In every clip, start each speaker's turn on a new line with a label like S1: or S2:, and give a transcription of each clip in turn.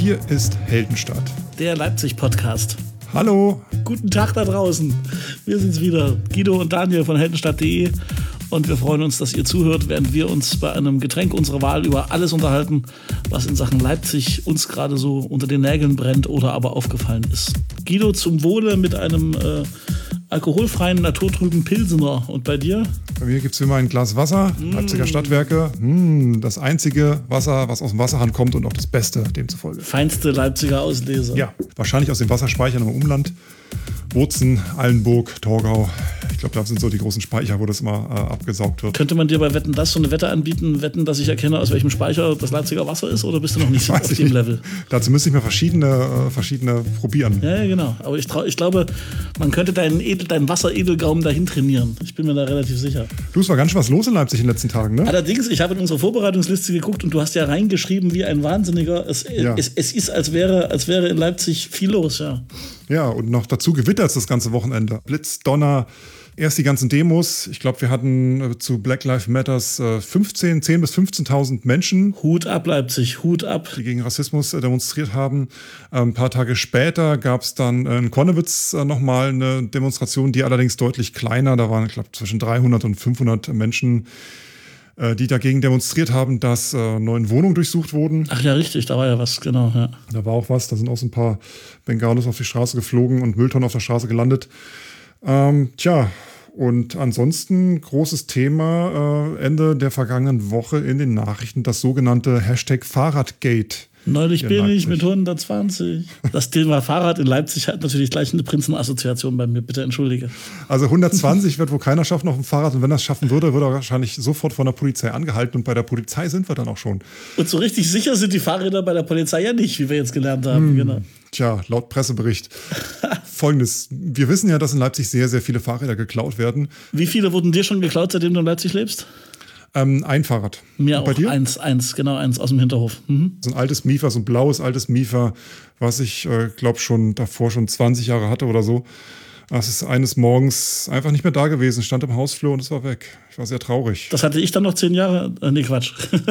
S1: Hier ist Heldenstadt.
S2: Der Leipzig-Podcast.
S1: Hallo.
S2: Guten Tag da draußen. Wir sind's wieder, Guido und Daniel von heldenstadt.de. Und wir freuen uns, dass ihr zuhört, während wir uns bei einem Getränk unserer Wahl über alles unterhalten, was in Sachen Leipzig uns gerade so unter den Nägeln brennt oder aber aufgefallen ist. Guido, zum Wohle mit einem alkoholfreien, naturtrüben Pilsener. Und bei dir?
S1: Bei mir gibt es immer ein Glas Wasser, Leipziger Stadtwerke. Das einzige Wasser, was aus dem Wasserhahn kommt und auch das Beste demzufolge.
S2: Feinste Leipziger Auslese.
S1: Ja, wahrscheinlich aus den Wasserspeichern im Umland. Bozen, Allenburg, Torgau. Ich glaube, das sind so die großen Speicher, wo das immer abgesaugt wird.
S2: Könnte man dir bei Wetten, das so eine Wette anbieten, wetten, dass ich erkenne, aus welchem Speicher das Leipziger Wasser ist? Oder bist du noch nicht so auf dem Level?
S1: Dazu müsste ich mir verschiedene probieren.
S2: Ja, genau. Aber ich glaube, man könnte deinen Wasseredelgaumen dahin trainieren. Ich bin mir da relativ sicher.
S1: Du, es war ganz schön was los in Leipzig in den letzten Tagen, ne?
S2: Allerdings, ich habe in unsere Vorbereitungsliste geguckt und du hast ja reingeschrieben wie ein Wahnsinniger. Es ist, als wäre in Leipzig viel los, ja.
S1: Ja, und noch dazu gewittert es das ganze Wochenende. Blitz, Donner, erst die ganzen Demos. Ich glaube, wir hatten zu Black Lives Matters 10.000 bis 15.000 Menschen.
S2: Hut ab, Leipzig, Hut ab.
S1: Die gegen Rassismus demonstriert haben. Ein paar Tage später gab es dann in Konnewitz nochmal eine Demonstration, die allerdings deutlich kleiner. Da waren, ich glaube, zwischen 300 und 500 Menschen, die dagegen demonstriert haben, dass 9 Wohnungen durchsucht wurden.
S2: Ach ja, richtig, da war ja was, genau. Ja.
S1: Da war auch was, da sind auch so ein paar Bengalos auf die Straße geflogen und Mülltonnen auf der Straße gelandet. Und ansonsten großes Thema Ende der vergangenen Woche in den Nachrichten, das sogenannte #Fahrradgate.
S2: Neulich bin ich mit 120. Das Thema Fahrrad in Leipzig hat natürlich gleich eine Prinzenassoziation bei mir. Bitte entschuldige.
S1: Also 120 wird wohl keiner schaffen auf dem Fahrrad. Und wenn er es schaffen würde, würde er wahrscheinlich sofort von der Polizei angehalten. Und bei der Polizei sind wir dann auch schon.
S2: Und so richtig sicher sind die Fahrräder bei der Polizei ja nicht, wie wir jetzt gelernt haben. Genau.
S1: Tja, laut Pressebericht. Folgendes. Wir wissen ja, dass in Leipzig sehr, sehr viele Fahrräder geklaut werden.
S2: Wie viele wurden dir schon geklaut, seitdem du in Leipzig lebst?
S1: Ein Fahrrad.
S2: Mir auch. Eins aus dem Hinterhof.
S1: So ein altes Mifa, so ein blaues altes Mifa, was ich glaube davor schon 20 Jahre hatte oder so. Es ist eines Morgens einfach nicht mehr da gewesen, stand im Hausflur und es war weg. Ich war sehr traurig.
S2: Das hatte ich dann noch 10 Jahre? Nee, Quatsch.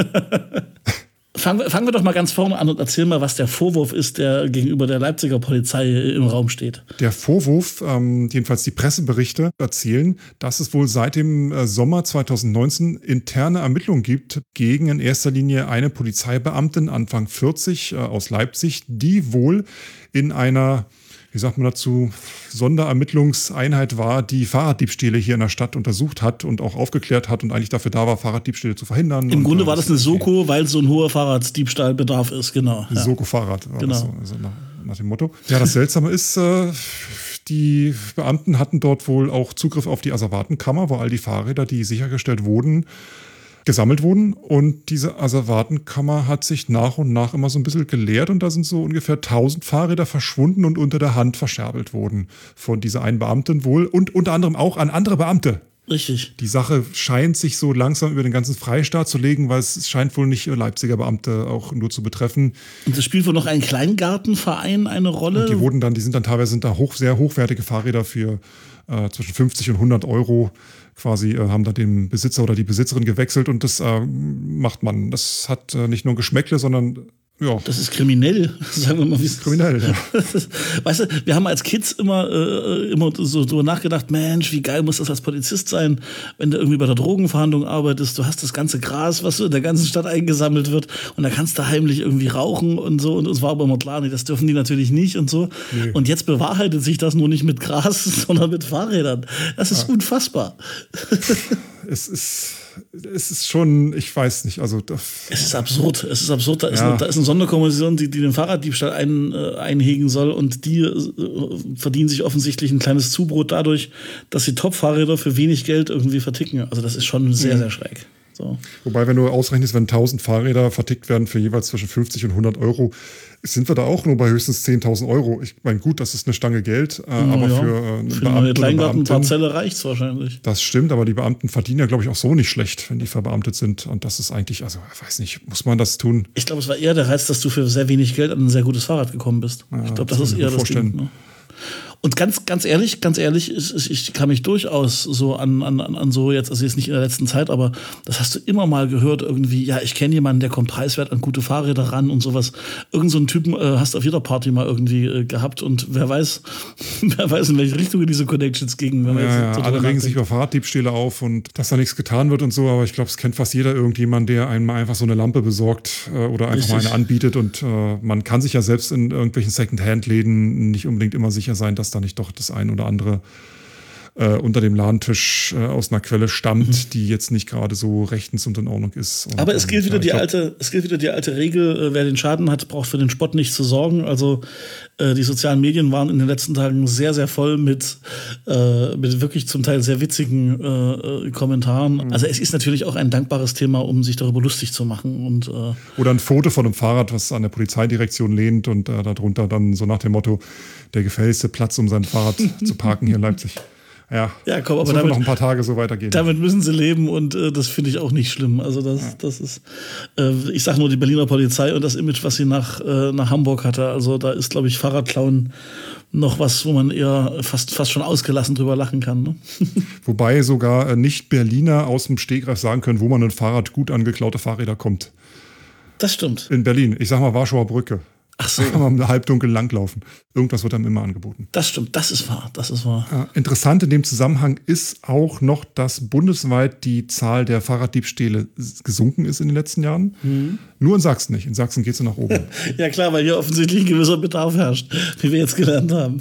S2: Fangen wir doch mal ganz vorne an und erzähl mal, was der Vorwurf ist, der gegenüber der Leipziger Polizei im Raum steht.
S1: Der Vorwurf, jedenfalls die Presseberichte erzählen, dass es wohl seit dem Sommer 2019 interne Ermittlungen gibt gegen in erster Linie eine Polizeibeamtin Anfang 40 aus Leipzig, die wohl in einer, wie sagt man dazu, Sonderermittlungseinheit war, die Fahrraddiebstähle hier in der Stadt untersucht hat und auch aufgeklärt hat und eigentlich dafür da war, Fahrraddiebstähle zu verhindern.
S2: Im Grunde war das eine Soko, weil so ein hoher Fahrraddiebstahlbedarf ist, genau.
S1: Ja. Soko-Fahrrad war das
S2: genau.
S1: so, also nach dem Motto. Ja, das Seltsame ist, die Beamten hatten dort wohl auch Zugriff auf die Asservatenkammer, wo all die Fahrräder, die sichergestellt wurden, gesammelt wurden. Und diese Asservatenkammer hat sich nach und nach immer so ein bisschen geleert und da sind so ungefähr 1000 Fahrräder verschwunden und unter der Hand verscherbelt worden von dieser einen Beamtin wohl und unter anderem auch an andere Beamte.
S2: Richtig.
S1: Die Sache scheint sich so langsam über den ganzen Freistaat zu legen, weil es scheint wohl nicht Leipziger Beamte auch nur zu betreffen.
S2: Und es spielt wohl noch ein Kleingartenverein eine Rolle?
S1: Und die sind da sehr hochwertige Fahrräder für zwischen 50 und 100 Euro quasi, haben da den Besitzer oder die Besitzerin gewechselt und das macht man. Das hat nicht nur ein Geschmäckle, sondern ja.
S2: Das ist kriminell, sagen wir mal. Wie
S1: kriminell, ja.
S2: Weißt du, wir haben als Kids immer so drüber nachgedacht, Mensch, wie geil muss das als Polizist sein, wenn du irgendwie bei der Drogenverhandlung arbeitest, du hast das ganze Gras, was so in der ganzen Stadt eingesammelt wird und da kannst du heimlich irgendwie rauchen und so und es war aber immer klar, nee, das dürfen die natürlich nicht und so. Nee. Und jetzt bewahrheitet sich das nur nicht mit Gras, sondern mit Fahrrädern. Das ist unfassbar.
S1: Es ist schon, ich weiß nicht, also
S2: es ist absurd. Da ist eine Sonderkommission, die den Fahrraddiebstahl einhegen soll und die verdienen sich offensichtlich ein kleines Zubrot dadurch, dass sie Top-Fahrräder für wenig Geld irgendwie verticken. Also das ist schon sehr, sehr schräg. So.
S1: Wobei, wenn du ausrechnest, wenn 1000 Fahrräder vertickt werden für jeweils zwischen 50 und 100 Euro, sind wir da auch nur bei höchstens 10.000 Euro. Ich meine, gut, das ist eine Stange Geld, aber für
S2: eine Kleingartenparzelle reicht es wahrscheinlich.
S1: Das stimmt, aber die Beamten verdienen ja, glaube ich, auch so nicht schlecht, wenn die verbeamtet sind. Und das ist eigentlich, also ich weiß nicht, muss man das tun?
S2: Ich glaube, es war eher der Reiz, dass du für sehr wenig Geld an ein sehr gutes Fahrrad gekommen bist. Ja, ich glaube, das ist eher das Ding. Ne? Und ganz ehrlich, ich kann mich durchaus so an so jetzt, also jetzt nicht in der letzten Zeit, aber das hast du immer mal gehört irgendwie, ja, ich kenne jemanden, der kommt preiswert an gute Fahrräder ran und sowas. Irgend so einen Typen hast du auf jeder Party mal irgendwie gehabt und wer weiß, in welche Richtung diese Connections gingen. Wenn
S1: alle regen sich über Fahrraddiebstähle auf und dass da nichts getan wird und so, aber ich glaube, es kennt fast jeder irgendjemand, der einem einfach so eine Lampe besorgt oder einfach mal eine anbietet und man kann sich ja selbst in irgendwelchen Second-Hand-Läden nicht unbedingt immer sicher sein, dass da nicht doch das ein oder andere unter dem Ladentisch aus einer Quelle stammt, die jetzt nicht gerade so rechtens und in Ordnung ist. Und,
S2: aber es gilt wieder die alte Regel, wer den Schaden hat, braucht für den Spott nicht zu sorgen. Also die sozialen Medien waren in den letzten Tagen sehr, sehr voll mit wirklich zum Teil sehr witzigen Kommentaren. Also es ist natürlich auch ein dankbares Thema, um sich darüber lustig zu machen. Und,
S1: oder ein Foto von einem Fahrrad, was an der Polizeidirektion lehnt und darunter dann so nach dem Motto, der gefährlichste Platz, um sein Fahrrad zu parken hier in Leipzig. Ja,
S2: komm, aber
S1: das wird noch ein paar Tage so weitergehen.
S2: Damit müssen sie leben und das finde ich auch nicht schlimm. Also das ist, ich sage nur die Berliner Polizei und das Image, was sie nach Hamburg hatte. Also da ist, glaube ich, Fahrradklauen noch was, wo man eher fast schon ausgelassen drüber lachen kann. Ne?
S1: Wobei sogar Nicht-Berliner aus dem Stegreif sagen können, wo man ein Fahrrad gut an geklaute Fahrräder kommt.
S2: Das stimmt.
S1: In Berlin. Ich sag mal Warschauer Brücke.
S2: Ach so.
S1: Kann man halbdunkel langlaufen. Irgendwas wird einem immer angeboten.
S2: Das stimmt, das ist wahr.
S1: Interessant in dem Zusammenhang ist auch noch, dass bundesweit die Zahl der Fahrraddiebstähle gesunken ist in den letzten Jahren. Nur in Sachsen nicht. In Sachsen geht es nach oben.
S2: Ja klar, weil hier offensichtlich ein gewisser Bedarf herrscht, wie wir jetzt gelernt haben.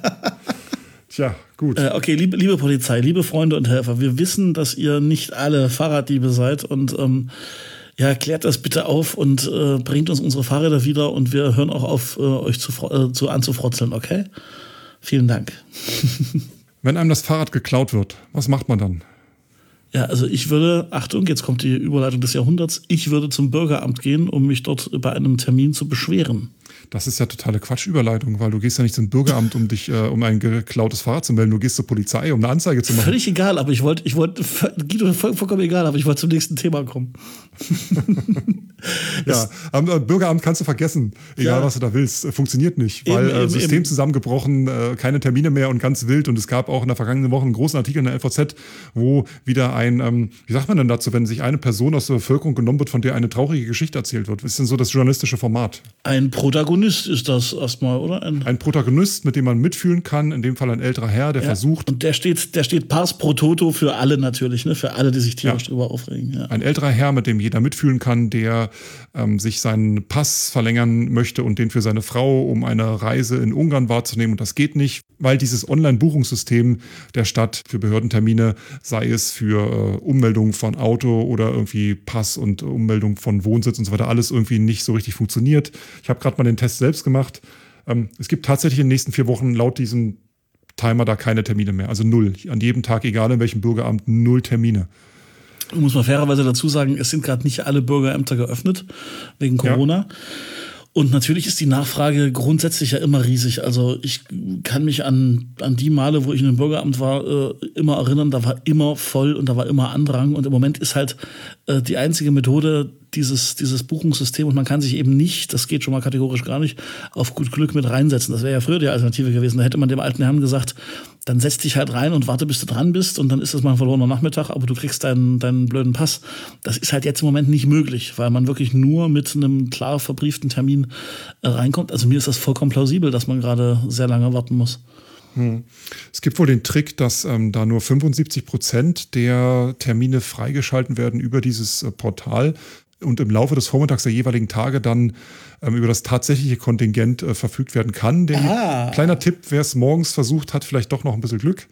S1: Tja, gut.
S2: Okay, liebe Polizei, liebe Freunde und Helfer, wir wissen, dass ihr nicht alle Fahrraddiebe seid und klärt das bitte auf und bringt uns unsere Fahrräder wieder und wir hören auch auf, euch anzufrotzeln, okay? Vielen Dank.
S1: Wenn einem das Fahrrad geklaut wird, was macht man dann?
S2: Ja, also ich würde, Achtung, jetzt kommt die Überleitung des Jahrhunderts, ich würde zum Bürgeramt gehen, um mich dort bei einem Termin zu beschweren. Das
S1: ist ja totale Quatschüberleitung, weil du gehst ja nicht zum Bürgeramt, um dich um ein geklautes Fahrrad zu melden. Du gehst zur Polizei, um eine Anzeige zu machen.
S2: Völlig egal, aber ich wollte, Guido, vollkommen egal, aber ich wollte zum nächsten Thema kommen.
S1: Ja, am Bürgeramt kannst du vergessen, egal was du da willst. Funktioniert nicht, weil System zusammengebrochen, keine Termine mehr und ganz wild. Und es gab auch in der vergangenen Woche einen großen Artikel in der LVZ, wo wieder wie sagt man denn dazu, wenn sich eine Person aus der Bevölkerung genommen wird, von der eine traurige Geschichte erzählt wird? Was ist denn so das journalistische Format?
S2: Ein Protagonist ist das erstmal, oder?
S1: Ein Protagonist, mit dem man mitfühlen kann, in dem Fall ein älterer Herr, der versucht.
S2: Und der steht pars pro toto für alle natürlich, ne? Für alle, die sich tierisch drüber aufregen. Ja.
S1: Ein älterer Herr, mit dem jeder mitfühlen kann, der sich seinen Pass verlängern möchte und den für seine Frau, um eine Reise in Ungarn wahrzunehmen. Und das geht nicht, weil dieses Online-Buchungssystem der Stadt für Behördentermine, sei es für Ummeldung von Auto oder irgendwie Pass und Ummeldung von Wohnsitz und so weiter, alles irgendwie nicht so richtig funktioniert. Ich habe gerade mal den Test selbst gemacht. Es gibt tatsächlich in den nächsten 4 Wochen laut diesem Timer da keine Termine mehr. Also 0. An jedem Tag, egal in welchem Bürgeramt, 0 Termine.
S2: Muss man fairerweise dazu sagen, es sind gerade nicht alle Bürgerämter geöffnet wegen Corona. Ja. Und natürlich ist die Nachfrage grundsätzlich ja immer riesig. Also ich kann mich an die Male, wo ich in einem Bürgeramt war, immer erinnern, da war immer voll und da war immer Andrang. Und im Moment ist halt die einzige Methode dieses Buchungssystem und man kann sich eben nicht, das geht schon mal kategorisch gar nicht, auf gut Glück mit reinsetzen. Das wäre ja früher die Alternative gewesen. Da hätte man dem alten Herrn gesagt, dann setz dich halt rein und warte, bis du dran bist und dann ist das mal ein verlorener Nachmittag, aber du kriegst deinen blöden Pass. Das ist halt jetzt im Moment nicht möglich, weil man wirklich nur mit einem klar verbrieften Termin reinkommt. Also mir ist das vollkommen plausibel, dass man gerade sehr lange warten muss.
S1: Es gibt wohl den Trick, dass da nur 75% der Termine freigeschalten werden über dieses Portal und im Laufe des Vormittags der jeweiligen Tage dann über das tatsächliche Kontingent verfügt werden kann. Kleiner Tipp, wer es morgens versucht, hat vielleicht doch noch ein bisschen Glück.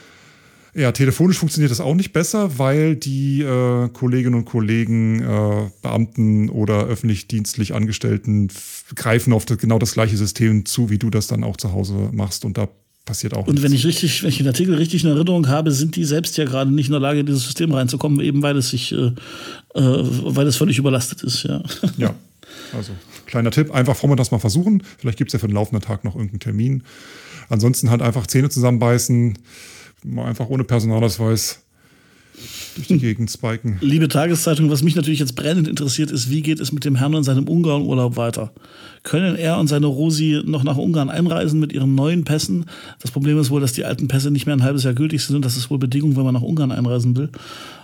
S1: Ja, telefonisch funktioniert das auch nicht besser, weil die Kolleginnen und Kollegen, Beamten oder öffentlich-dienstlich Angestellten greifen auf genau das gleiche System zu, wie du das dann auch zu Hause machst und da passiert auch
S2: und
S1: nichts.
S2: Wenn ich den Artikel richtig in Erinnerung habe, sind die selbst ja gerade nicht in der Lage, in dieses System reinzukommen, eben weil es völlig überlastet ist. Ja.
S1: Ja, also kleiner Tipp, einfach vormittags mal versuchen. Vielleicht gibt es ja für den laufenden Tag noch irgendeinen Termin. Ansonsten halt einfach Zähne zusammenbeißen, mal einfach ohne Personalausweis durch die Gegend spiken.
S2: Liebe Tageszeitung, was mich natürlich jetzt brennend interessiert, ist, wie geht es mit dem Herrn und seinem Ungarn-Urlaub weiter? Können er und seine Rosi noch nach Ungarn einreisen mit ihren neuen Pässen? Das Problem ist wohl, dass die alten Pässe nicht mehr ein halbes Jahr gültig sind. Das ist wohl Bedingung, wenn man nach Ungarn einreisen will.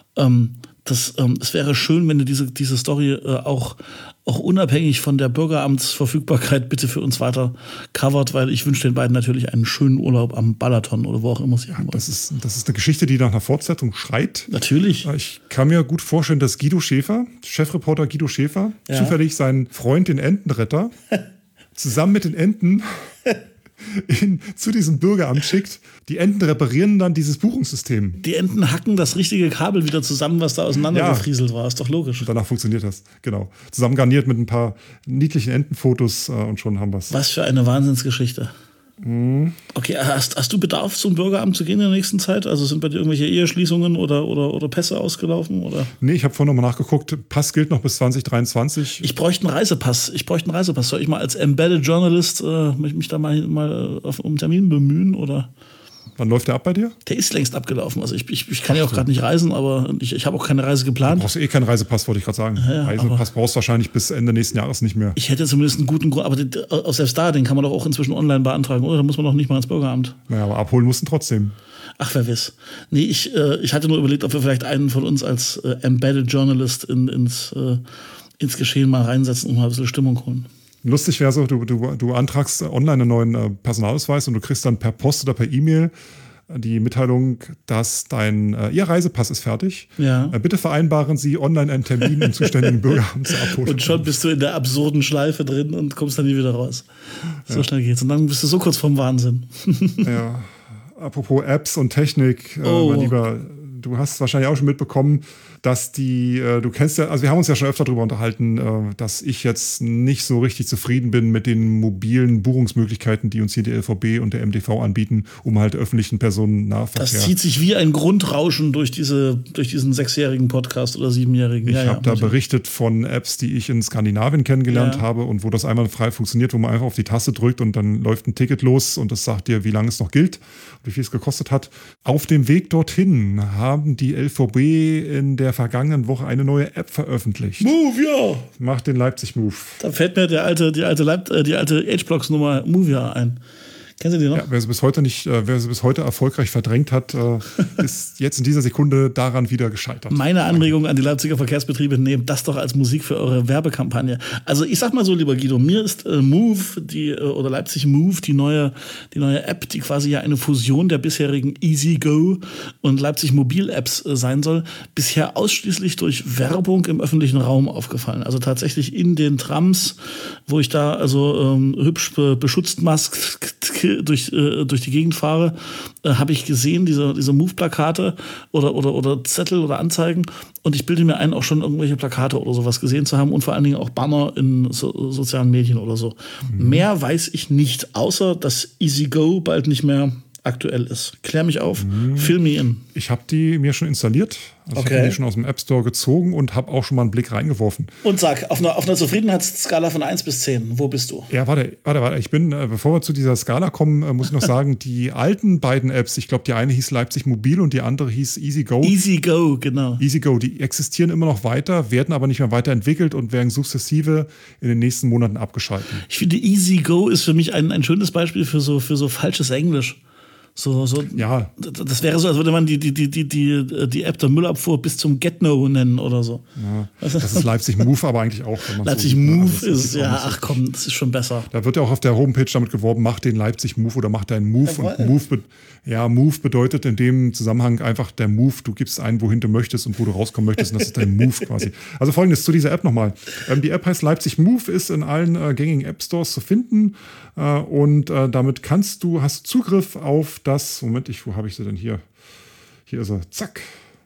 S2: Es wäre schön, wenn ihr diese Story auch unabhängig von der Bürgeramtsverfügbarkeit bitte für uns weiter covert, weil ich wünsche den beiden natürlich einen schönen Urlaub am Balaton oder wo auch immer sie haben.
S1: Das ist eine Geschichte, die nach einer Fortsetzung schreit.
S2: Natürlich.
S1: Ich kann mir gut vorstellen, dass Guido Schäfer, Chefreporter Guido Schäfer, zufällig seinen Freund, den Entenretter, zusammen mit den Enten zu diesem Bürgeramt schickt. Die Enten reparieren dann dieses Buchungssystem.
S2: Die Enten hacken das richtige Kabel wieder zusammen, was da auseinandergefrieselt war. Ist doch logisch.
S1: Und danach funktioniert das, genau. Zusammen garniert mit ein paar niedlichen Entenfotos und schon haben wir es.
S2: Was für eine Wahnsinnsgeschichte. Okay, hast du Bedarf, zum Bürgeramt zu gehen in der nächsten Zeit? Also sind bei dir irgendwelche Eheschließungen oder Pässe ausgelaufen? Oder?
S1: Nee, ich habe vorhin nochmal nachgeguckt. Pass gilt noch bis 2023.
S2: Ich bräuchte einen Reisepass. Soll ich mal als Embedded Journalist mich da mal um einen Termin bemühen? Oder?
S1: Wann läuft der ab bei dir?
S2: Der ist längst abgelaufen. Also ich kann ja auch gerade nicht reisen, aber ich habe auch keine Reise geplant.
S1: Du brauchst keinen Reisepass, wollte ich gerade sagen.
S2: Ja,
S1: Reisepass brauchst du wahrscheinlich bis Ende nächsten Jahres nicht mehr.
S2: Ich hätte zumindest einen guten Grund, aber auch selbst den kann man doch auch inzwischen online beantragen, oder? Da muss man doch nicht mal ins Bürgeramt.
S1: Naja, aber abholen mussten trotzdem.
S2: Ach, wer weiß. Nee, ich hatte nur überlegt, ob wir vielleicht einen von uns als Embedded Journalist ins Geschehen mal reinsetzen und mal ein bisschen Stimmung holen.
S1: Lustig wäre so, du antragst online einen neuen Personalausweis und du kriegst dann per Post oder per E-Mail die Mitteilung, dass Ihr Reisepass ist fertig.
S2: Ja.
S1: Bitte vereinbaren Sie online einen Termin im zuständigen Bürgeramt zur Abholung.
S2: Und schon bist du in der absurden Schleife drin und kommst dann nie wieder raus. So schnell geht's. Und dann bist du so kurz vorm Wahnsinn.
S1: Ja. Apropos Apps und Technik, mein Lieber, du hast wahrscheinlich auch schon mitbekommen, dass du kennst ja, also wir haben uns ja schon öfter darüber unterhalten, dass ich jetzt nicht so richtig zufrieden bin mit den mobilen Buchungsmöglichkeiten, die uns hier die LVB und der MDV anbieten, um halt öffentlichen Personennahverkehr.
S2: Das zieht sich wie ein Grundrauschen durch diesen 6-jährigen Podcast oder 7-jährigen.
S1: Ich habe da berichtet von Apps, die ich in Skandinavien kennengelernt habe und wo das einwandfrei funktioniert, wo man einfach auf die Taste drückt und dann läuft ein Ticket los und das sagt dir, wie lange es noch gilt, wie viel es gekostet hat. Auf dem Weg dorthin haben die LVB in der vergangenen Woche eine neue App veröffentlicht.
S2: Move, ja!
S1: Macht den Leipzig-Move.
S2: Da fällt mir die alte H-Blocks-Nummer Movia ein. Kennen Sie die noch?
S1: Ja, wer sie bis heute erfolgreich verdrängt hat, ist jetzt in dieser Sekunde daran wieder gescheitert.
S2: Meine Anregung an die Leipziger Verkehrsbetriebe, nehmt das doch als Musik für eure Werbekampagne. Also ich sag mal so, lieber Guido, mir ist Move, oder Leipzig Move, die neue App, die quasi ja eine Fusion der bisherigen EasyGo und Leipzig Mobil-Apps sein soll, bisher ausschließlich durch Werbung im öffentlichen Raum aufgefallen. Also tatsächlich in den Trams, wo ich da also hübsch beschutzt durch die Gegend fahre, habe ich gesehen, diese Move-Plakate oder Zettel oder Anzeigen, und ich bilde mir ein, auch schon irgendwelche Plakate oder sowas gesehen zu haben und vor allen Dingen auch Banner in sozialen Medien oder so. Mehr weiß ich nicht, außer dass EasyGo bald nicht mehr aktuell ist. Klär mich auf, fill me in.
S1: Ich habe die mir schon installiert. Also ich habe die schon aus dem App Store gezogen und habe auch schon mal einen Blick reingeworfen.
S2: Und sag, auf einer Zufriedenheitsskala von 1 bis 10, wo bist du?
S1: Ja, warte. Ich bin, bevor wir zu dieser Skala kommen, muss ich noch sagen, die alten beiden Apps, ich glaube, die eine hieß Leipzig Mobil und die andere hieß EasyGo.
S2: EasyGo, genau.
S1: EasyGo, die existieren immer noch weiter, werden aber nicht mehr weiterentwickelt und werden sukzessive in den nächsten Monaten abgeschaltet.
S2: Ich finde, EasyGo ist für mich ein schönes Beispiel für so falsches Englisch.
S1: Ja.
S2: Das wäre so, als würde man die App der Müllabfuhr bis zum Get-No nennen oder so.
S1: Ja, das ist Leipzig Move, aber eigentlich auch.
S2: Leipzig Move ist, ja, ach komm, das ist schon besser.
S1: Da wird ja auch auf der Homepage damit geworben, mach den Leipzig Move oder mach deinen Move. Und Move bedeutet in dem Zusammenhang einfach der Move. Du gibst ein, wohin du möchtest und wo du rauskommen möchtest, und das ist dein Move quasi. Also Folgendes zu dieser App nochmal. Die App heißt Leipzig Move, ist in allen gängigen App-Stores zu finden. Und damit hast du Zugriff auf das, Moment, wo habe ich sie denn hier? Hier ist er, zack.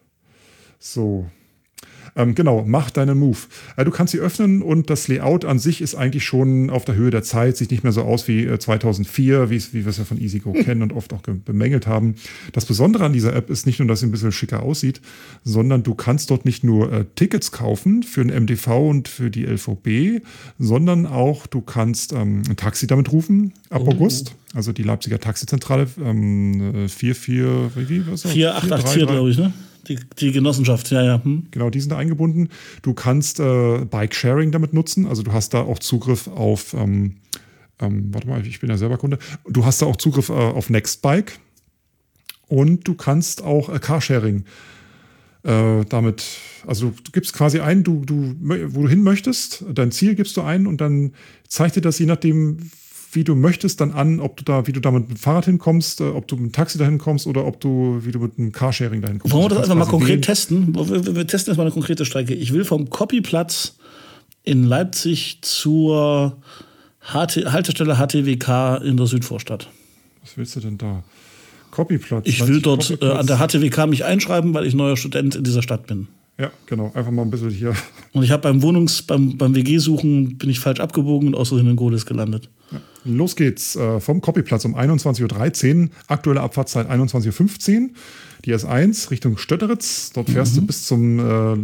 S1: So. Genau, mach deinen Move. Du kannst sie öffnen und das Layout an sich ist eigentlich schon auf der Höhe der Zeit, sieht nicht mehr so aus wie 2004, wie wir es ja von EasyGo kennen und oft auch bemängelt haben. Das Besondere an dieser App ist nicht nur, dass sie ein bisschen schicker aussieht, sondern du kannst dort nicht nur Tickets kaufen für den MDV und für die LVB, sondern auch du kannst ein Taxi damit rufen ab August. Also die Leipziger Taxizentrale 488, glaube ich, ne?
S2: Die Genossenschaft, ja.
S1: Genau, die sind da eingebunden. Du kannst Bike-Sharing damit nutzen. Also du hast da auch Zugriff auf, warte mal, ich bin ja selber Kunde. Du hast da auch Zugriff auf Nextbike. Und du kannst auch Carsharing damit, also du gibst quasi ein, wo du hin möchtest, dein Ziel gibst du ein und dann zeigt dir das, je nachdem, wie du möchtest, dann an, wie du da mit dem Fahrrad hinkommst, ob du mit dem Taxi dahin kommst oder wie du mit dem Carsharing dahin kommst.
S2: Wollen wir das einfach mal konkret testen? Wir testen jetzt mal eine konkrete Strecke. Ich will vom Copyplatz in Leipzig zur Haltestelle HTWK in der Südvorstadt.
S1: Was willst du denn da? Copyplatz.
S2: Ich will dort an der HTWK mich einschreiben, weil ich neuer Student in dieser Stadt bin.
S1: Ja, genau. Einfach mal ein bisschen hier.
S2: Und ich habe beim WG-Suchen bin ich falsch abgebogen und außerdem in Gohlis gelandet.
S1: Ja. Los geht's. Vom Copyplatz um 21.13 Uhr. Aktuelle Abfahrtzeit 21.15 Uhr. Die S1 Richtung Stötteritz. Dort fährst du bis zum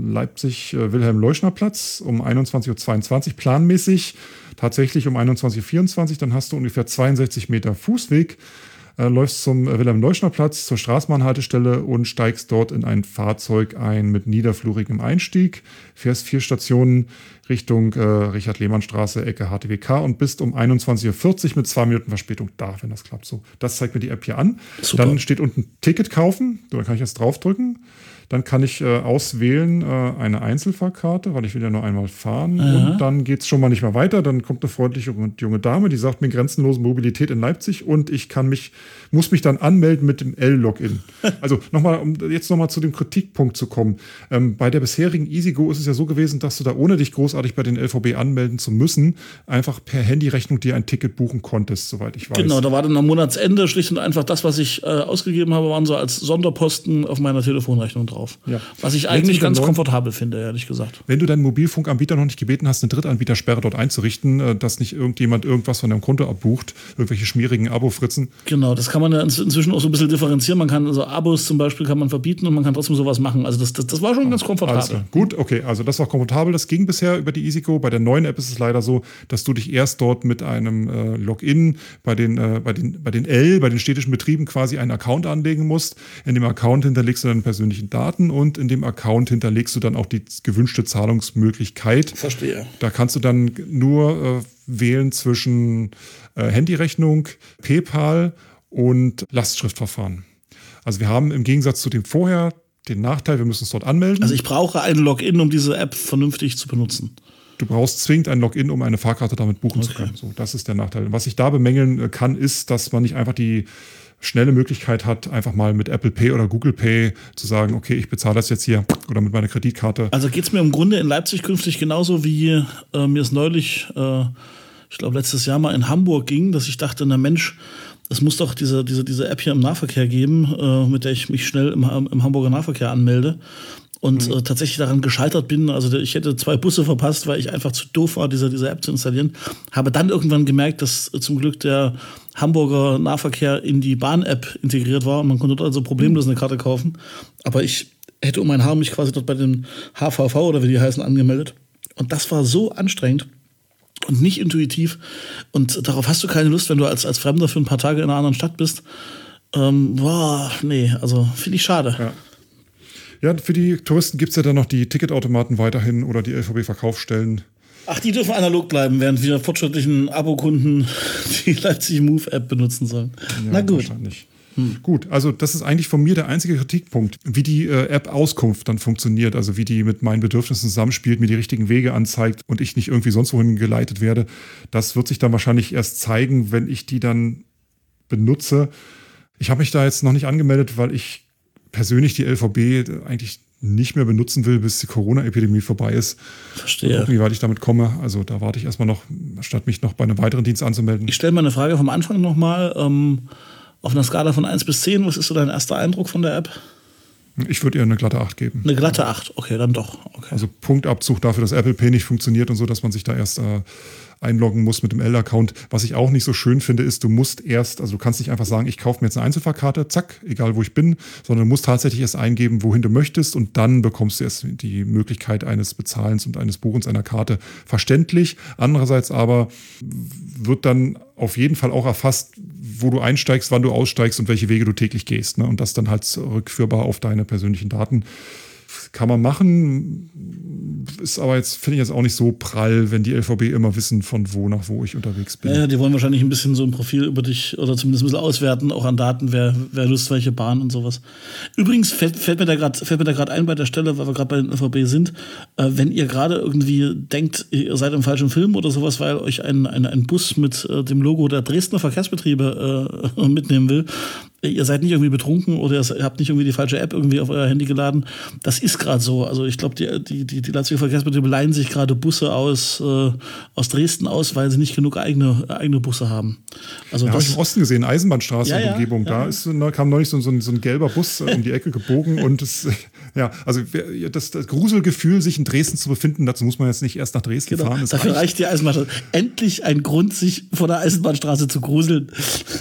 S1: Leipzig-Wilhelm-Leuschner-Platz um 21.22 Uhr planmäßig. Tatsächlich um 21.24 Uhr. Dann hast du ungefähr 62 Meter Fußweg. Läufst zum Wilhelm-Leuschner-Platz, zur Straßenbahnhaltestelle und steigst dort in ein Fahrzeug ein mit niederflurigem Einstieg. Fährst 4 Stationen Richtung Richard-Lehmann-Straße, Ecke HTWK und bist um 21.40 Uhr mit 2 Minuten Verspätung da, wenn das klappt. So, das zeigt mir die App hier an. Super. Dann steht unten Ticket kaufen. Da kann ich jetzt draufdrücken. Dann kann ich auswählen eine Einzelfahrkarte, weil ich will ja nur einmal fahren. Und dann geht es schon mal nicht mehr weiter. Dann kommt eine freundliche junge Dame, die sagt mir grenzenlose Mobilität in Leipzig und ich muss mich dann anmelden mit dem L-Login. Also um jetzt nochmal zu dem Kritikpunkt zu kommen. Bei der bisherigen EasyGo ist es ja so gewesen, dass du da ohne dich großartig bei den LVB anmelden zu müssen, einfach per Handyrechnung dir ein Ticket buchen konntest, soweit ich weiß.
S2: Genau, da war dann am Monatsende schlicht und einfach das, was ich ausgegeben habe, waren so als Sonderposten auf meiner Telefonrechnung drauf. Ja. Was ich eigentlich ganz komfortabel finde, ehrlich gesagt.
S1: Wenn du deinen Mobilfunkanbieter noch nicht gebeten hast, eine Drittanbietersperre dort einzurichten, dass nicht irgendjemand irgendwas von deinem Konto abbucht, irgendwelche schmierigen Abo-Fritzen.
S2: Genau, das kann man ja inzwischen auch so ein bisschen differenzieren. Man kann also Abos zum Beispiel kann man verbieten und man kann trotzdem sowas machen. Also das war schon ganz komfortabel.
S1: Also, gut, okay, also das war komfortabel. Das ging bisher über die EasyGo. Bei der neuen App ist es leider so, dass du dich erst dort mit einem Login bei den städtischen Betrieben quasi einen Account anlegen musst. In dem Account hinterlegst du deine persönlichen Daten und in dem Account hinterlegst du dann auch die gewünschte Zahlungsmöglichkeit.
S2: Verstehe.
S1: Da kannst du dann nur wählen zwischen Handyrechnung, PayPal und Lastschriftverfahren. Also wir haben im Gegensatz zu dem vorher den Nachteil, wir müssen uns dort anmelden.
S2: Also ich brauche ein Login, um diese App vernünftig zu benutzen.
S1: Du brauchst zwingend ein Login, um eine Fahrkarte damit buchen zu können. So, das ist der Nachteil. Was ich da bemängeln kann, ist, dass man nicht einfach die schnelle Möglichkeit hat, einfach mal mit Apple Pay oder Google Pay zu sagen, okay, ich bezahle das jetzt hier oder mit meiner Kreditkarte.
S2: Also geht es mir im Grunde in Leipzig künftig genauso, wie mir es neulich, ich glaube letztes Jahr mal in Hamburg ging, dass ich dachte, na Mensch, es muss doch diese App hier im Nahverkehr geben, mit der ich mich schnell im Hamburger Nahverkehr anmelde. Und tatsächlich daran gescheitert bin, also ich hätte 2 Busse verpasst, weil ich einfach zu doof war, diese App zu installieren. Habe dann irgendwann gemerkt, dass zum Glück der Hamburger Nahverkehr in die Bahn-App integriert war und man konnte dort also problemlos eine Karte kaufen. Aber ich hätte um mein Haar mich quasi dort bei den HVV oder wie die heißen angemeldet. Und das war so anstrengend und nicht intuitiv. Und darauf hast du keine Lust, wenn du als Fremder für ein paar Tage in einer anderen Stadt bist. Nee, also finde ich schade.
S1: Ja. Ja, für die Touristen gibt es ja dann noch die Ticketautomaten weiterhin oder die LVB-Verkaufsstellen.
S2: Ach, die dürfen analog bleiben, während wir fortschrittlichen Abokunden die Leipzig Move-App benutzen sollen.
S1: Ja,
S2: na gut.
S1: Wahrscheinlich. Gut, also das ist eigentlich von mir der einzige Kritikpunkt, wie die App Auskunft dann funktioniert, also wie die mit meinen Bedürfnissen zusammenspielt, mir die richtigen Wege anzeigt und ich nicht irgendwie sonst wohin geleitet werde. Das wird sich dann wahrscheinlich erst zeigen, wenn ich die dann benutze. Ich habe mich da jetzt noch nicht angemeldet, weil ich persönlich die LVB eigentlich nicht mehr benutzen will, bis die Corona-Epidemie vorbei ist.
S2: Verstehe.
S1: Wie weit ich damit komme. Also da warte ich erstmal noch, statt mich noch bei einem weiteren Dienst anzumelden.
S2: Ich stelle mal eine Frage vom Anfang nochmal. Auf einer Skala von 1 bis 10, was ist so dein erster Eindruck von der App?
S1: Ich würde ihr eine glatte 8 geben.
S2: Eine glatte 8, okay, dann doch. Okay.
S1: Also Punktabzug dafür, dass Apple Pay nicht funktioniert und so, dass man sich da erst einloggen musst mit dem L-Account. Was ich auch nicht so schön finde, ist, du kannst nicht einfach sagen, ich kaufe mir jetzt eine Einzelfahrkarte, zack, egal wo ich bin, sondern du musst tatsächlich erst eingeben, wohin du möchtest und dann bekommst du erst die Möglichkeit eines Bezahlens und eines Buchens einer Karte. Verständlich. Andererseits aber wird dann auf jeden Fall auch erfasst, wo du einsteigst, wann du aussteigst und welche Wege du täglich gehst. Ne? Und das dann halt rückführbar auf deine persönlichen Daten. Kann man machen, ist aber jetzt, finde ich jetzt auch nicht so prall, wenn die LVB immer wissen, von wo nach wo ich unterwegs bin.
S2: Ja, die wollen wahrscheinlich ein bisschen so ein Profil über dich oder zumindest ein bisschen auswerten, auch an Daten, wer Lust, welche Bahn und sowas. Übrigens fällt mir da gerade ein bei der Stelle, weil wir gerade bei den LVB sind, wenn ihr gerade irgendwie denkt, ihr seid im falschen Film oder sowas, weil euch ein Bus mit dem Logo der Dresdner Verkehrsbetriebe mitnehmen will, ihr seid nicht irgendwie betrunken oder ihr habt nicht irgendwie die falsche App irgendwie auf euer Handy geladen. Das ist gerade so. Also ich glaube, die Leipziger Verkehrsbetriebe leihen sich gerade Busse aus Dresden aus, weil sie nicht genug eigene Busse haben. Also
S1: ja, habe ich im Osten gesehen, Eisenbahnstraße und Umgebung.
S2: Ja.
S1: Da kam neulich so ein gelber Bus um die Ecke gebogen und das Gruselgefühl, sich in Dresden zu befinden, dazu muss man jetzt nicht erst nach Dresden fahren.
S2: Dafür reicht die Eisenbahnstraße. Endlich ein Grund, sich vor der Eisenbahnstraße zu gruseln.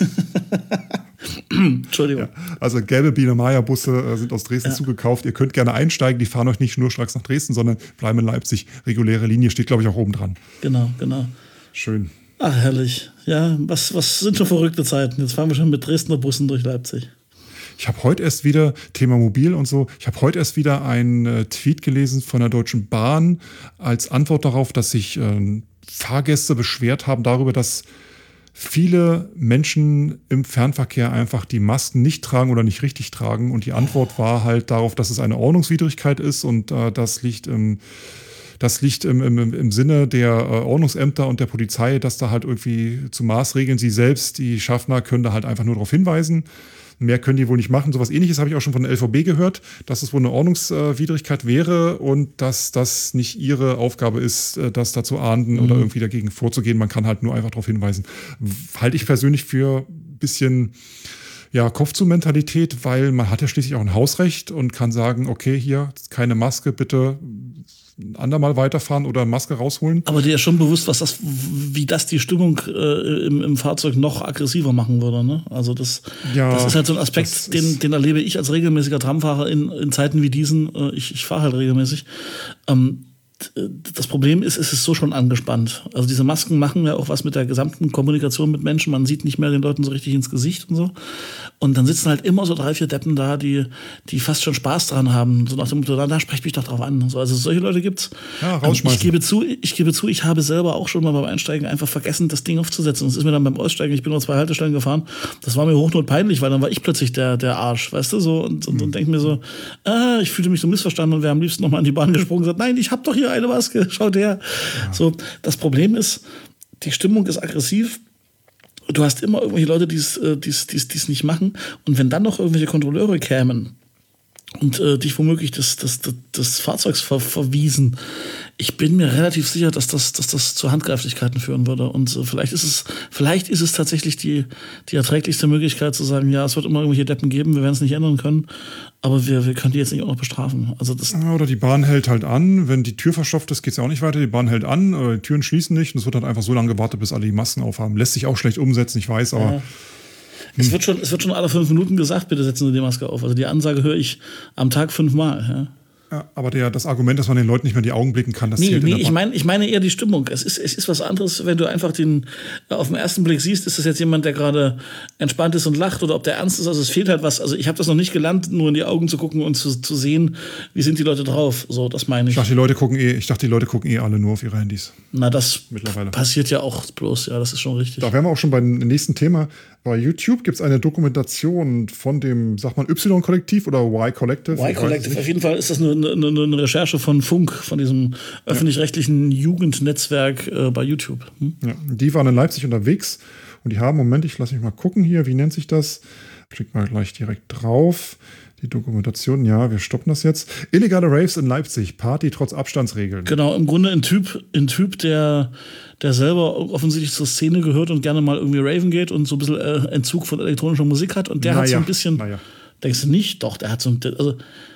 S2: Entschuldigung.
S1: Ja, also gelbe Biene-Meier-Busse sind aus Dresden zugekauft. Ihr könnt gerne einsteigen. Die fahren euch nicht schnurstracks nach Dresden, sondern bleiben in Leipzig. Reguläre Linie steht, glaube ich, auch oben dran.
S2: Genau.
S1: Schön.
S2: Ach, herrlich. Ja, was sind schon verrückte Zeiten. Jetzt fahren wir schon mit Dresdner Bussen durch Leipzig.
S1: Ich habe heute erst wieder, Thema Mobil und so, einen Tweet gelesen von der Deutschen Bahn als Antwort darauf, dass sich Fahrgäste beschwert haben darüber, dass viele Menschen im Fernverkehr einfach die Masken nicht tragen oder nicht richtig tragen. Und die Antwort war halt darauf, dass es eine Ordnungswidrigkeit ist und das liegt im Sinne der Ordnungsämter und der Polizei, dass da halt irgendwie zu Maßregeln sie selbst, die Schaffner, können da halt einfach nur darauf hinweisen. Mehr können die wohl nicht machen. Sowas Ähnliches habe ich auch schon von der LVB gehört, dass es wohl eine Ordnungswidrigkeit wäre und dass das nicht ihre Aufgabe ist, das da zu ahnden oder irgendwie dagegen vorzugehen. Man kann halt nur einfach darauf hinweisen. Halte ich persönlich für ein bisschen Kopf-zu-Mentalität, weil man hat ja schließlich auch ein Hausrecht und kann sagen, okay, hier keine Maske, bitte ein andermal weiterfahren oder Maske rausholen.
S2: Aber dir ist schon bewusst, wie das die Stimmung im Fahrzeug noch aggressiver machen würde. Ne? Also das ist halt so ein Aspekt, den erlebe ich als regelmäßiger Tramfahrer in Zeiten wie diesen. Ich fahre halt regelmäßig. Das Problem ist, es ist so schon angespannt. Also diese Masken machen ja auch was mit der gesamten Kommunikation mit Menschen. Man sieht nicht mehr den Leuten so richtig ins Gesicht und so. Und dann sitzen halt immer so 3, 4 Deppen da, die fast schon Spaß dran haben. So nach dem Motto, da sprecht mich doch drauf an. So, also solche Leute gibt's.
S1: Ja, rausschmeißen.
S2: Ich gebe zu, ich habe selber auch schon mal beim Einsteigen einfach vergessen, das Ding aufzusetzen. Und es ist mir dann beim Aussteigen, ich bin nur 2 Haltestellen gefahren, das war mir hochnotpeinlich, weil dann war ich plötzlich der Arsch, weißt du, so. Und denke mir so, ich fühlte mich so missverstanden und wäre am liebsten nochmal an die Bahn gesprungen und gesagt, nein, ich hab doch hier eine Maske, schaut her. Ja. So, das Problem ist, die Stimmung ist aggressiv. Du hast immer irgendwelche Leute, die es nicht machen. Und wenn dann noch irgendwelche Kontrolleure kämen und dich womöglich des Fahrzeugs verwiesen, ich bin mir relativ sicher, dass das zu Handgreiflichkeiten führen würde. Und vielleicht ist es tatsächlich die erträglichste Möglichkeit zu sagen, ja, es wird immer irgendwelche Deppen geben, wir werden es nicht ändern können, aber wir können die jetzt nicht auch noch bestrafen. Also
S1: oder die Bahn hält halt an, wenn die Tür verstopft ist, geht es ja auch nicht weiter, die Bahn hält an, oder die Türen schließen nicht und es wird dann einfach so lange gewartet, bis alle die Masken aufhaben. Lässt sich auch schlecht umsetzen, ich weiß, aber...
S2: Ja. Es wird schon alle 5 Minuten gesagt, bitte setzen Sie die Maske auf. Also die Ansage höre ich am Tag 5-mal. Ja.
S1: Ja, aber das Argument, dass man den Leuten nicht mehr in die Augen blicken kann, das zählt in der
S2: ich meine eher die Stimmung. Es ist was anderes, wenn du einfach auf den ersten Blick siehst, ist das jetzt jemand, der gerade entspannt ist und lacht oder ob der ernst ist. Also es fehlt halt was. Also ich habe das noch nicht gelernt, nur in die Augen zu gucken und zu sehen, wie sind die Leute drauf. So, das meine ich.
S1: Ich dachte, die Leute gucken alle nur auf ihre Handys.
S2: Na, das passiert ja auch bloß. Ja, das ist schon richtig.
S1: Da wären wir auch schon beim nächsten Thema. Bei YouTube gibt es eine Dokumentation von dem, sagt man, Y-Kollektiv oder Y-Collective?
S2: Y-Collective, auf jeden Fall ist das eine Recherche von Funk, von diesem öffentlich-rechtlichen Jugendnetzwerk bei YouTube.
S1: Ja, die waren in Leipzig unterwegs und die haben, Moment, ich lasse mich mal gucken hier, wie nennt sich das? Klick mal gleich direkt drauf. Die Dokumentation, ja, wir stoppen das jetzt. Illegale Raves in Leipzig, Party trotz Abstandsregeln.
S2: Genau, im Grunde ein Typ, der selber offensichtlich zur Szene gehört und gerne mal irgendwie raven geht und so ein bisschen Entzug von elektronischer Musik hat. Und der hat so ein bisschen, denkst du nicht? Doch, der hat so ein, also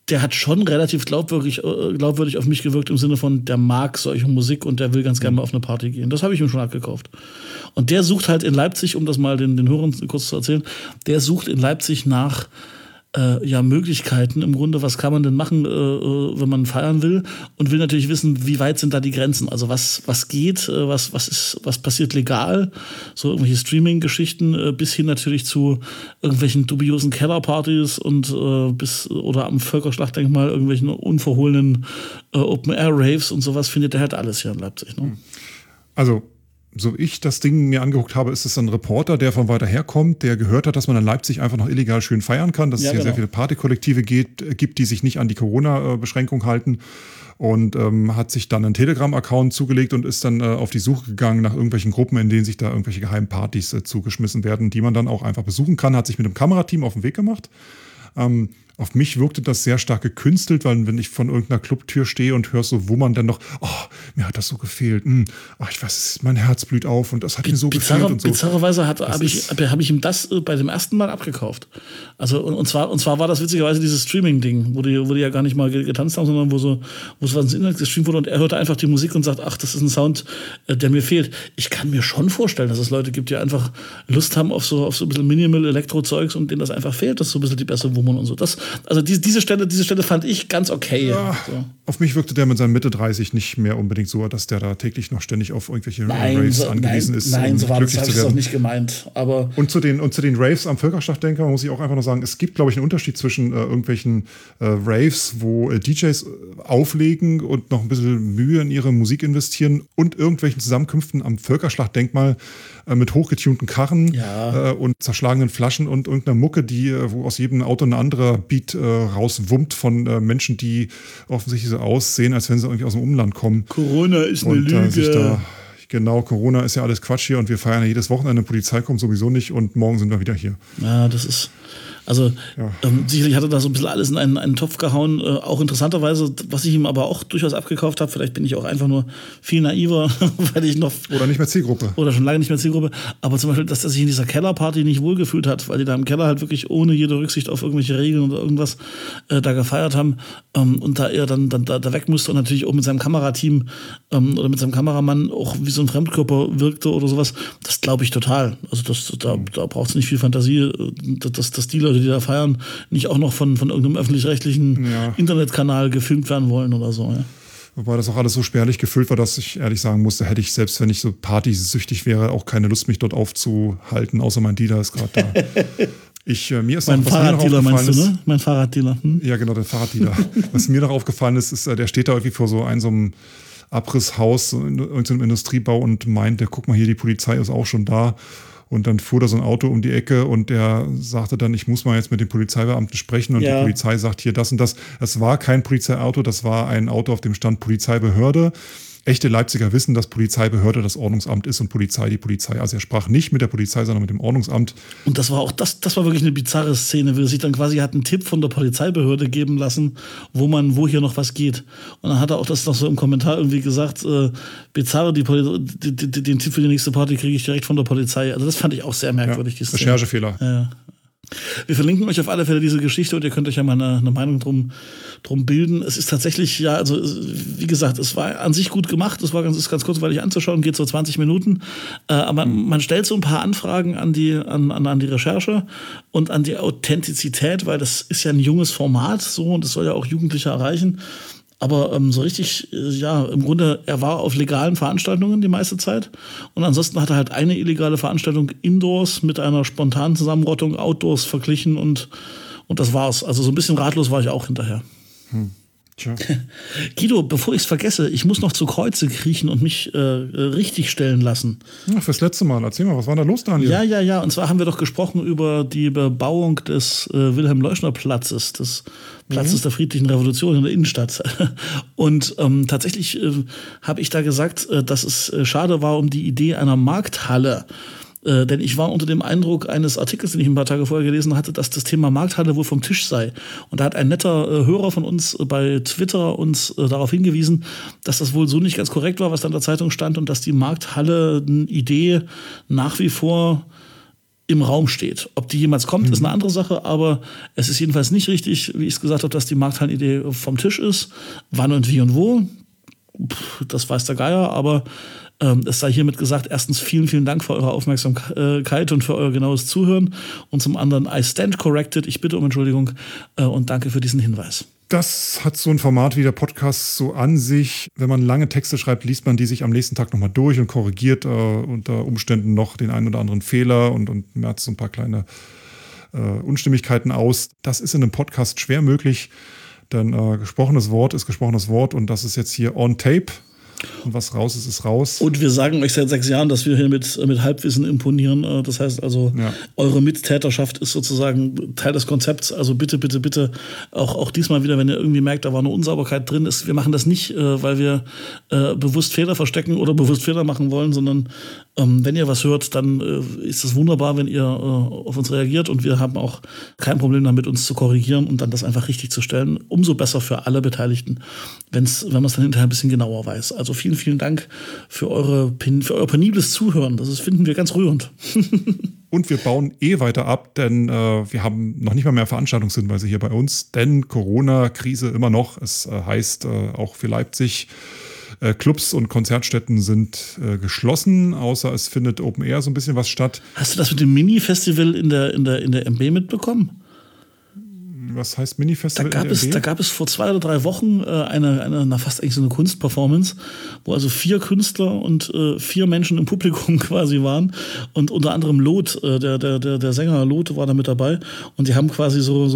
S2: der hat schon relativ glaubwürdig auf mich gewirkt im Sinne von, der mag solche Musik und der will ganz gerne mal auf eine Party gehen. Das habe ich ihm schon abgekauft. Und der sucht halt in Leipzig, um das mal den Hörern kurz zu erzählen, der sucht in Leipzig nach Möglichkeiten im Grunde, was kann man denn machen, wenn man feiern will, und will natürlich wissen, wie weit sind da die Grenzen, also was geht, was passiert legal, so irgendwelche Streaming-Geschichten, bis hin natürlich zu irgendwelchen dubiosen Kellerpartys und oder am Völkerschlachtdenkmal irgendwelchen unverhohlenen Open-Air-Raves und sowas findet er halt alles hier in Leipzig. Ne?
S1: Also so ich das Ding mir angeguckt habe, ist es ein Reporter, der von weiter her kommt, der gehört hat, dass man in Leipzig einfach noch illegal schön feiern kann, dass es hier sehr viele Partykollektive gibt, die sich nicht an die Corona-Beschränkung halten, und hat sich dann einen Telegram-Account zugelegt und ist dann auf die Suche gegangen nach irgendwelchen Gruppen, in denen sich da irgendwelche geheimen Partys zugeschmissen werden, die man dann auch einfach besuchen kann, hat sich mit einem Kamerateam auf den Weg gemacht. Auf mich wirkte das sehr stark gekünstelt, weil wenn ich von irgendeiner Clubtür stehe und höre so, wo man dann noch, mir hat das so gefehlt, ich weiß, mein Herz blüht auf und das hat mir so gefehlt und so.
S2: Bizarrerweise hab ich ihm das bei dem ersten Mal abgekauft. Also und zwar war das witzigerweise dieses Streaming-Ding, wo die ja gar nicht mal getanzt haben, sondern wo es ins Internet gestreamt wurde und er hörte einfach die Musik und sagt, ach, das ist ein Sound, der mir fehlt. Ich kann mir schon vorstellen, dass es Leute gibt, die einfach Lust haben auf so ein bisschen Minimal-Elektro-Zeugs und denen das einfach fehlt, das ist so ein bisschen die bessere Wummern und so. Also diese Stelle fand ich ganz okay.
S1: Ja, so. Auf mich wirkte der mit seinen Mitte 30 nicht mehr unbedingt so, dass der da täglich noch ständig auf irgendwelche Raves angewiesen ist.
S2: Nein, so war das, habe ich es auch nicht gemeint. Aber
S1: und zu den Raves am Völkerschlachtdenkmal muss ich auch einfach noch sagen, es gibt, glaube ich, einen Unterschied zwischen irgendwelchen Raves, wo DJs auflegen und noch ein bisschen Mühe in ihre Musik investieren, und irgendwelchen Zusammenkünften am Völkerschlachtdenkmal mit hochgetunten Karren und zerschlagenen Flaschen und irgendeiner Mucke, wo aus jedem Auto ein anderer Beat rauswummt von Menschen, die offensichtlich so aussehen, als wenn sie irgendwie aus dem Umland kommen.
S2: Corona ist eine Lüge.
S1: Genau, Corona ist ja alles Quatsch hier und wir feiern ja jedes Wochenende, Polizei kommt sowieso nicht und morgen sind wir wieder hier.
S2: Ja, das ist... Also sicherlich hat er da so ein bisschen alles in einen Topf gehauen. Auch interessanterweise, was ich ihm aber auch durchaus abgekauft habe, vielleicht bin ich auch einfach nur viel naiver, weil ich noch...
S1: Oder nicht mehr Zielgruppe.
S2: Oder schon lange nicht mehr Zielgruppe. Aber zum Beispiel, dass er sich in dieser Kellerparty nicht wohlgefühlt hat, weil die da im Keller halt wirklich ohne jede Rücksicht auf irgendwelche Regeln oder irgendwas da gefeiert haben. Und da er dann da weg musste und natürlich auch mit seinem Kamerateam oder mit seinem Kameramann auch wie so ein Fremdkörper wirkte oder sowas, das glaube ich total. Also da braucht es nicht viel Fantasie, dass die Leute, die da feiern, nicht auch noch von irgendeinem öffentlich-rechtlichen Internetkanal gefilmt werden wollen oder so. Ja.
S1: Wobei das auch alles so spärlich gefüllt war, dass ich ehrlich sagen musste, hätte ich, selbst wenn ich so partysüchtig wäre, auch keine Lust, mich dort aufzuhalten, außer mein Dealer ist gerade da. Mir ist
S2: mein
S1: noch,
S2: Fahrraddealer meinst du, ne? Mein Fahrraddealer.
S1: Ja, genau, der Fahrraddealer. Was mir noch aufgefallen ist, der steht da irgendwie vor so einem Abrisshaus in irgendeinem Industriebau und meint, guck mal hier, die Polizei ist auch schon da. Und dann fuhr da so ein Auto um die Ecke und der sagte dann, ich muss mal jetzt mit dem Polizeibeamten sprechen. Und die Polizei sagt hier das und das. Es war kein Polizeiauto, das war ein Auto, auf dem stand Polizeibehörde. Echte Leipziger wissen, dass Polizeibehörde das Ordnungsamt ist und Polizei die Polizei. Also er sprach nicht mit der Polizei, sondern mit dem Ordnungsamt.
S2: Und das war auch das war wirklich eine bizarre Szene, weil er sich dann quasi hat einen Tipp von der Polizeibehörde geben lassen, wo hier noch was geht. Und dann hat er auch das noch so im Kommentar irgendwie gesagt, bizarre, den Tipp für die nächste Party kriege ich direkt von der Polizei. Also das fand ich auch sehr merkwürdig.
S1: Ja, Recherchefehler.
S2: Ja. Wir verlinken euch auf alle Fälle diese Geschichte und ihr könnt euch ja mal eine Meinung drum bilden. Es ist tatsächlich, also wie gesagt, es war an sich gut gemacht. Es ist ganz kurzweilig anzuschauen, geht so 20 Minuten. Aber man stellt so ein paar Anfragen an die Recherche und an die Authentizität, weil das ist ja ein junges Format so und das soll ja auch Jugendliche erreichen. Aber so richtig, im Grunde, er war auf legalen Veranstaltungen die meiste Zeit. Und ansonsten hat er halt eine illegale Veranstaltung indoors mit einer spontanen Zusammenrottung outdoors verglichen und das war's. Also so ein bisschen ratlos war ich auch hinterher.
S1: Tja.
S2: Guido, bevor ich es vergesse, ich muss noch zu Kreuze kriechen und mich richtig stellen lassen.
S1: Ja, fürs letzte Mal. Erzähl mal, was war da los, Daniel?
S2: Ja. Und zwar haben wir doch gesprochen über die Bebauung des Wilhelm-Leuschner-Platzes, des Platzes der friedlichen Revolution in der Innenstadt. Und tatsächlich habe ich da gesagt, dass es schade war um die Idee einer Markthalle. Denn ich war unter dem Eindruck eines Artikels, den ich ein paar Tage vorher gelesen hatte, dass das Thema Markthalle wohl vom Tisch sei. Und da hat ein netter Hörer von uns bei Twitter uns darauf hingewiesen, dass das wohl so nicht ganz korrekt war, was da in der Zeitung stand und dass die Markthalle-Idee nach wie vor im Raum steht. Ob die jemals kommt, ist eine andere Sache, aber es ist jedenfalls nicht richtig, wie ich es gesagt habe, dass die Markthallenidee vom Tisch ist. Wann und wie und wo, das weiß der Geier, aber es sei hiermit gesagt, erstens vielen, vielen Dank für eure Aufmerksamkeit und für euer genaues Zuhören und zum anderen I stand corrected, ich bitte um Entschuldigung und danke für diesen Hinweis.
S1: Das hat so ein Format wie der Podcast so an sich. Wenn man lange Texte schreibt, liest man die sich am nächsten Tag nochmal durch und korrigiert unter Umständen noch den einen oder anderen Fehler und merzt so ein paar kleine Unstimmigkeiten aus. Das ist in einem Podcast schwer möglich, denn gesprochenes Wort ist gesprochenes Wort und das ist jetzt hier on tape. Und was raus ist, ist raus.
S2: Und wir sagen euch seit 6 Jahren, dass wir hier mit Halbwissen imponieren. Das heißt also, eure Mittäterschaft ist sozusagen Teil des Konzepts. Also bitte, bitte, bitte, auch diesmal wieder, wenn ihr irgendwie merkt, da war eine Unsauberkeit drin. Wir machen das nicht, weil wir bewusst Fehler verstecken oder bewusst Fehler machen wollen, sondern wenn ihr was hört, dann ist es wunderbar, wenn ihr auf uns reagiert. Und wir haben auch kein Problem damit, uns zu korrigieren und dann das einfach richtig zu stellen. Umso besser für alle Beteiligten, wenn man es dann hinterher ein bisschen genauer weiß. Also vielen, vielen Dank für euer penibles Zuhören. Das finden wir ganz rührend.
S1: Und wir bauen weiter ab, denn wir haben noch nicht mal mehr Veranstaltungshinweise hier bei uns. Denn Corona-Krise immer noch. Es heißt auch für Leipzig, Clubs und Konzertstätten sind geschlossen, außer es findet Open Air so ein bisschen was statt.
S2: Hast du das mit dem Mini-Festival in der MB mitbekommen?
S1: Was heißt Mini-Festival?
S2: Da gab es vor 2 oder 3 Wochen fast eigentlich so eine Kunstperformance, wo also 4 Künstler und 4 Menschen im Publikum quasi waren und unter anderem Lot, der Sänger Lot war da mit dabei und die haben quasi so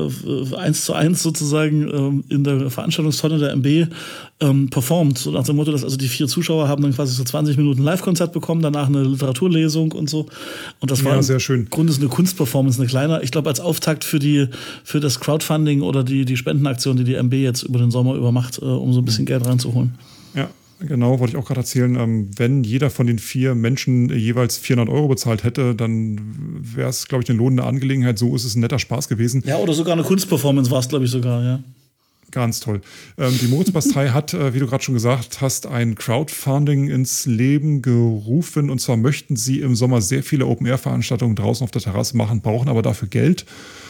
S2: 1:1 sozusagen in der Veranstaltungstonne der MB performt, so nach dem Motto, dass also die 4 Zuschauer haben dann quasi so 20 Minuten Live-Konzert bekommen, danach eine Literaturlesung und so. Und das war
S1: sehr schön.
S2: Im Grunde so eine Kunstperformance, eine kleine, ich glaube als Auftakt für das Crowdfunding oder die Spendenaktion, die MB jetzt über den Sommer über macht, um so ein bisschen Geld reinzuholen.
S1: Ja, genau, wollte ich auch gerade erzählen. Wenn jeder von den 4 Menschen jeweils 400 € bezahlt hätte, dann wäre es, glaube ich, eine lohnende Angelegenheit. So ist es ein netter Spaß gewesen.
S2: Ja, oder sogar eine Kunstperformance war es, glaube ich, sogar, ja.
S1: Ganz toll. Die Moritzbastei hat, wie du gerade schon gesagt hast, ein Crowdfunding ins Leben gerufen. Und zwar möchten sie im Sommer sehr viele Open-Air-Veranstaltungen draußen auf der Terrasse machen, brauchen aber dafür Geld.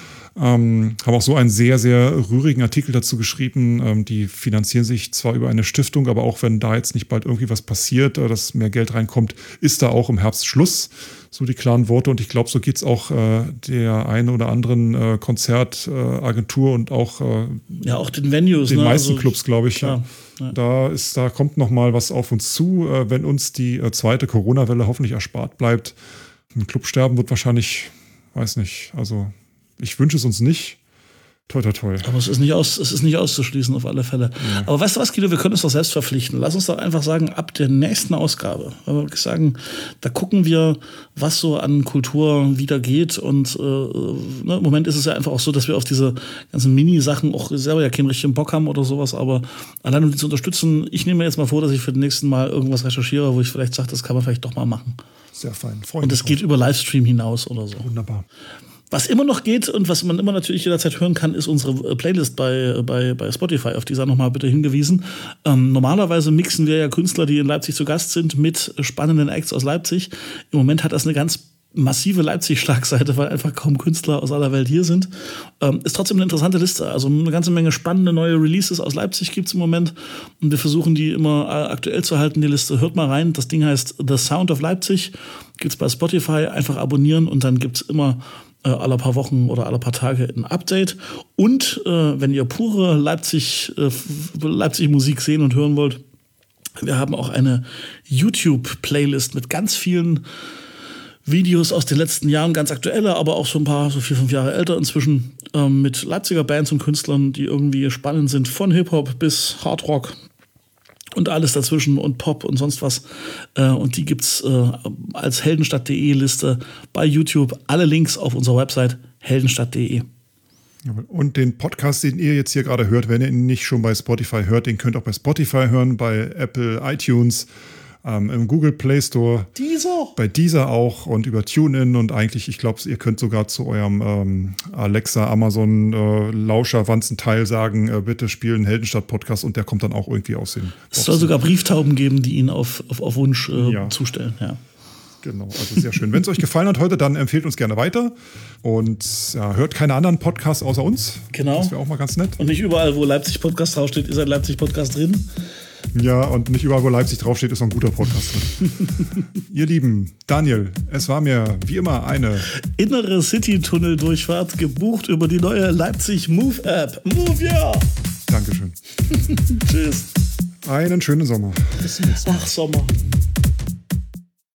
S1: Haben auch so einen sehr, sehr rührigen Artikel dazu geschrieben. Die finanzieren sich zwar über eine Stiftung, aber auch wenn da jetzt nicht bald irgendwie was passiert, dass mehr Geld reinkommt, ist da auch im Herbst Schluss. So die klaren Worte. Und ich glaube, so geht es auch der einen oder anderen Konzertagentur und auch
S2: auch den Venues.
S1: Den meisten Clubs, glaube ich.
S2: Klar,
S1: ja. Da kommt noch mal was auf uns zu, wenn uns die zweite Corona-Welle hoffentlich erspart bleibt. Ein Clubsterben wird wahrscheinlich, weiß nicht, also ich wünsche es uns nicht. Toi, toi, toi.
S2: Aber es ist nicht auszuschließen auf alle Fälle. Ja. Aber weißt du was, Guido, wir können uns doch selbst verpflichten. Lass uns doch einfach sagen, ab der nächsten Ausgabe, wenn wir wirklich sagen, da gucken wir, was so an Kultur wieder geht. Und im Moment ist es ja einfach auch so, dass wir auf diese ganzen Mini-Sachen auch selber ja keinen richtigen Bock haben oder sowas. Aber allein um die zu unterstützen, ich nehme mir jetzt mal vor, dass ich für den nächsten Mal irgendwas recherchiere, wo ich vielleicht sage, das kann man vielleicht doch mal machen.
S1: Sehr fein.
S2: Und das geht über Livestream hinaus oder so.
S1: Wunderbar.
S2: Was immer noch geht und was man immer natürlich jederzeit hören kann, ist unsere Playlist bei Spotify. Auf die sei nochmal bitte hingewiesen. Normalerweise mixen wir ja Künstler, die in Leipzig zu Gast sind, mit spannenden Acts aus Leipzig. Im Moment hat das eine ganz massive Leipzig-Schlagseite, weil einfach kaum Künstler aus aller Welt hier sind. Ist trotzdem eine interessante Liste. Also eine ganze Menge spannende neue Releases aus Leipzig gibt es im Moment. Und wir versuchen, die immer aktuell zu halten, die Liste. Hört mal rein. Das Ding heißt The Sound of Leipzig. Gibt's bei Spotify. Einfach abonnieren und dann gibt's immer alle paar Wochen oder alle paar Tage ein Update. Und wenn ihr pure Leipzig-Musik sehen und hören wollt, wir haben auch eine YouTube-Playlist mit ganz vielen Videos aus den letzten Jahren, ganz aktuelle, aber auch so ein paar, so 4, 5 Jahre älter inzwischen, mit Leipziger Bands und Künstlern, die irgendwie spannend sind, von Hip-Hop bis Hardrock und alles dazwischen und Pop und sonst was. Und die gibt's als heldenstadt.de Liste bei YouTube. Alle Links auf unserer Website heldenstadt.de.
S1: Und den Podcast, den ihr jetzt hier gerade hört, wenn ihr ihn nicht schon bei Spotify hört, den könnt ihr auch bei Spotify hören, bei Apple, iTunes, im Google Play Store, bei Deezer auch und über TuneIn und eigentlich, ich glaube, ihr könnt sogar zu eurem Alexa, Amazon Lauscherwanzenteil sagen, bitte spielen Heldenstadt-Podcast und der kommt dann auch irgendwie aus den
S2: Es soll sogar Brieftauben geben, die ihn auf Wunsch zustellen, ja.
S1: Genau, also sehr schön. Wenn es euch gefallen hat heute, dann empfehlt uns gerne weiter und ja, hört keine anderen Podcasts außer uns.
S2: Genau.
S1: Das wäre auch mal ganz nett.
S2: Und nicht überall, wo Leipzig-Podcast draufsteht, ist ein Leipzig-Podcast drin.
S1: Ja, und nicht überall, wo Leipzig draufsteht, ist noch ein guter Podcast drin. Ihr Lieben, Daniel, es war mir wie immer eine
S2: innere City-Tunnel-Durchfahrt gebucht über die neue Leipzig Move-App. Move, ja!
S1: Dankeschön.
S2: Tschüss.
S1: Einen schönen Sommer. Bis zum nächsten Mal.
S2: Ach, Sommer.